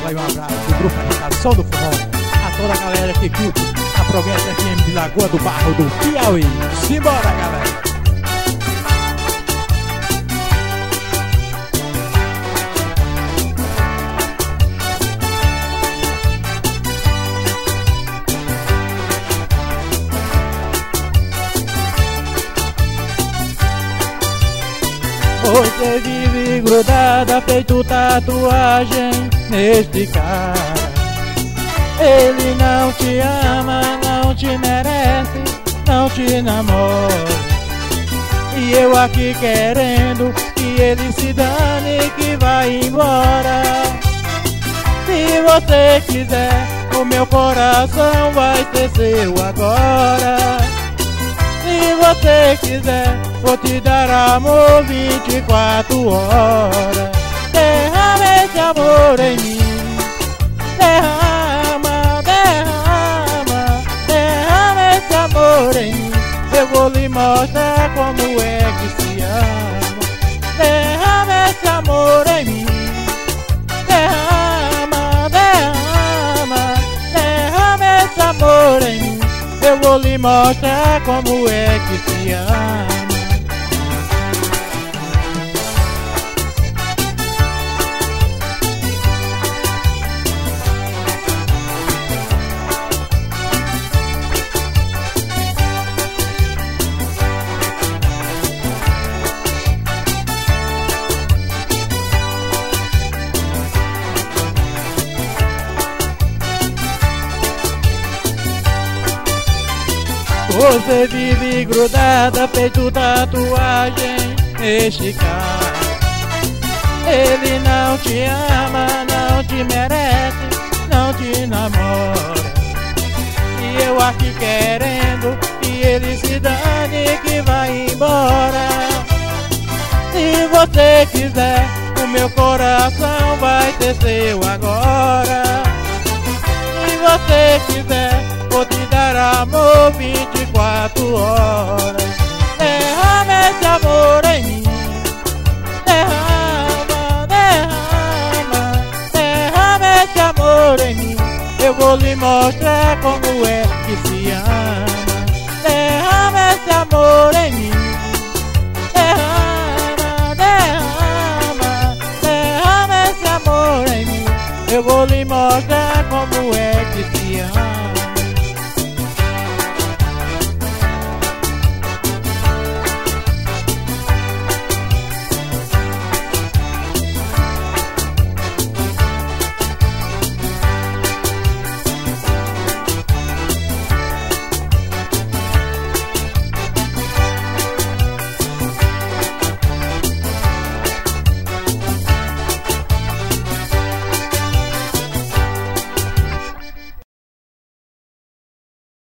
aí um abraço do grupo Agitação do Forró a toda a galera que curte a Progresso FM de Lagoa do Barro do Piauí. Simbora, galera! Você vive grudada, feito tatuagem neste cara. Ele não te ama, não te merece, não te namora. E eu aqui querendo que ele se dane, que vai embora. Se você quiser, o meu coração vai ser seu agora. Se você quiser, vou te dar amor 24 horas. Derrama esse amor em mim. Derrama, derrama, derrama esse amor em mim. Eu vou lhe mostrar como é que se ama. Derrama esse amor em mim. Derrama, derrama, derrama esse amor em mim. Eu vou lhe mostrar como é que se ama. Você vive grudada, feito tatuagem este cara. Ele não te ama, não te merece, não te namora. E eu aqui querendo que ele se dane, que vai embora. Se você quiser, o meu coração vai ser seu agora. Se você quiser, vou te dar amor 24 horas. Derrama esse amor em mim. Derrama, derrama, derrama esse amor em mim. Eu vou lhe mostrar como é que se ama. Derrama esse amor em mim. Derrama, derrama, derrama esse amor em mim. Eu vou lhe mostrar como é que se ama.